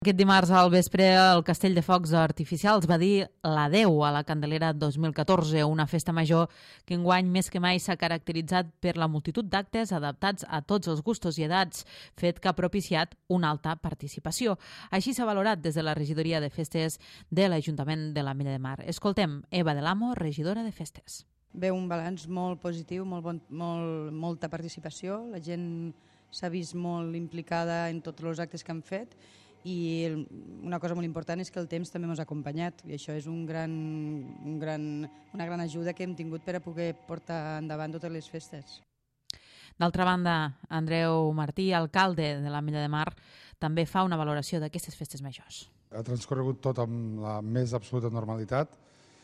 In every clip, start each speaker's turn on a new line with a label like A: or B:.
A: Aquest dimarts al vespre el Castell de Focs Artificials va dir l'adeu a la Candelera 2014, una festa major que enguany més que mai s'ha caracteritzat per la multitud d'actes adaptats a tots els gustos i edats, fet que ha propiciat una alta participació. Així s'ha valorat des de la regidoria de festes de l'Ajuntament de l'Ametlla de Mar. Escoltem Eva de l'Amo, regidora de festes.
B: Ve un balanç molt positiu, molta participació, la gent s'ha vist molt implicada en tots els actes que han fet i una cosa molt important és que el temps també ens ha acompanyat i això és una gran ajuda que hem tingut per a poder portar endavant totes les festes.
A: D'altra banda, Andreu Martí, alcalde de l'Ametlla de Mar, també fa una valoració d'aquestes festes majors.
C: Ha transcorregut tot amb la més absoluta normalitat.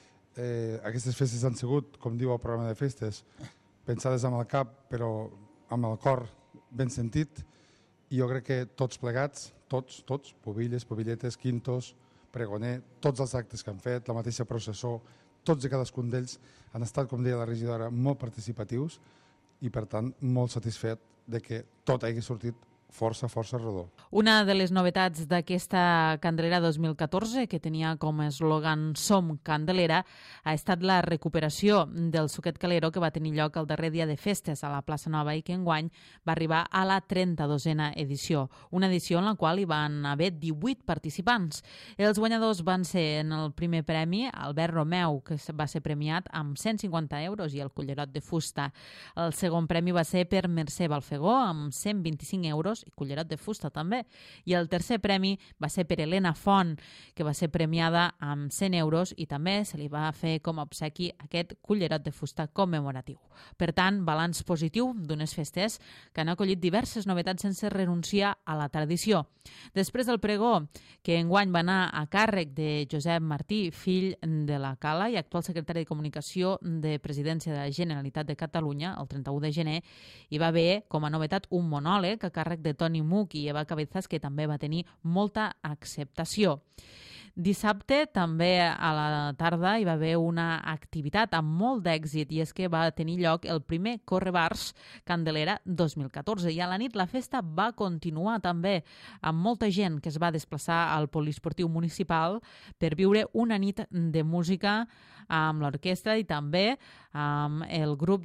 C: Aquestes festes han sigut, com diu el programa de festes, pensades amb el cap però amb el cor ben sentit, i jo crec que tots plegats, tots, pobilles, pobilletes, quintos, pregoner, tots els actes que han fet, la mateixa processó, tots i cadascun d'ells han estat, com deia la regidora, molt participatius i per tant molt satisfet de que tot hagi sortit força rodó.
A: Una de les novetats d'aquesta Candelera 2014, que tenia com a eslògan Som Candelera, ha estat la recuperació del Suquet Calero que va tenir lloc el darrer dia de festes a la Plaça Nova i que enguany va arribar a la 32a edició. Una edició en la qual hi van haver 18 participants. Els guanyadors van ser en el primer premi Albert Romeu, que va ser premiat amb 150 euros i el cullerot de fusta. El segon premi va ser per Mercè Balfegó amb 125 euros i cullerot de fusta també. I el tercer premi va ser per Helena Font, que va ser premiada amb 100 euros i també se li va fer com a obsequi aquest cullerot de fusta commemoratiu. Per tant, balanç positiu d'unes festes que han acollit diverses novetats sense renunciar a la tradició. Després del pregó, que enguany va anar a càrrec de Josep Martí, fill de la Cala i actual secretari de Comunicació de Presidència de la Generalitat de Catalunya, el 31 de gener, hi va haver com a novetat un monòleg a càrrec de Toni Muc i Eva Cabezas, que també va tenir molta acceptació. Dissabte, també a la tarda, hi va haver una activitat amb molt d'èxit i és que va tenir lloc el primer Correbars Candelera 2014 i a la nit la festa va continuar també amb molta gent que es va desplaçar al poliesportiu municipal per viure una nit de música amb l'orquestra i també amb el grup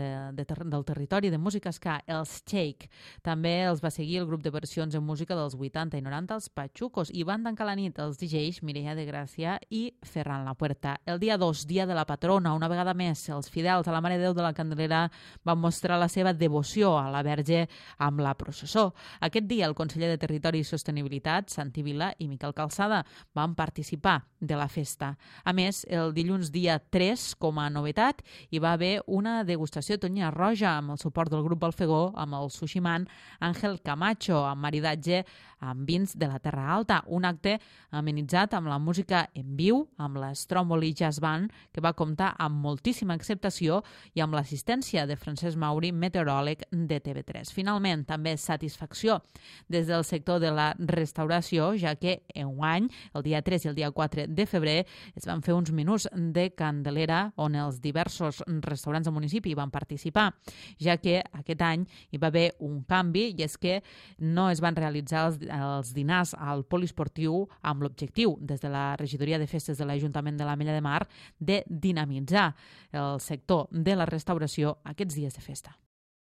A: del territori de música ska, els Shake. També els va seguir el grup de versions en música dels 80 i 90, els Pachucos, i van tancar la nit els DJs Mireia de Gràcia i Ferran Lapuerta. El dia 2, dia de la patrona, una vegada més, els fidels a la Mare de Déu de la Candelera van mostrar la seva devoció a la Verge amb la processó. Aquest dia, el conseller de Territori i Sostenibilitat, Santi Vila i Miquel Calçada van participar de la festa. A més, el dilluns dia 3, com a novetat, hi va haver una degustació de tonya roja amb el suport del grup Balfegó, amb el sushiman Àngel Camacho, amb maridatge amb vins de la Terra Alta, un acte amenitzat amb la música en viu, amb l'Stromboli Jazz Band, que va comptar amb moltíssima acceptació i amb l'assistència de Francesc Mauri, meteoròleg de TV3. Finalment, també satisfacció des del sector de la restauració, ja que enguany, el dia 3 i el dia 4 de febrer, es van fer uns menús de Candelera on els diversos restaurants del municipi van participar, ja que aquest any hi va haver un canvi i és que no es van realitzar els dinars al poliesportiu amb l'objectiu, des de la regidoria de festes de l'Ajuntament de l'Ametlla de Mar, de dinamitzar el sector de la restauració aquests dies de festa.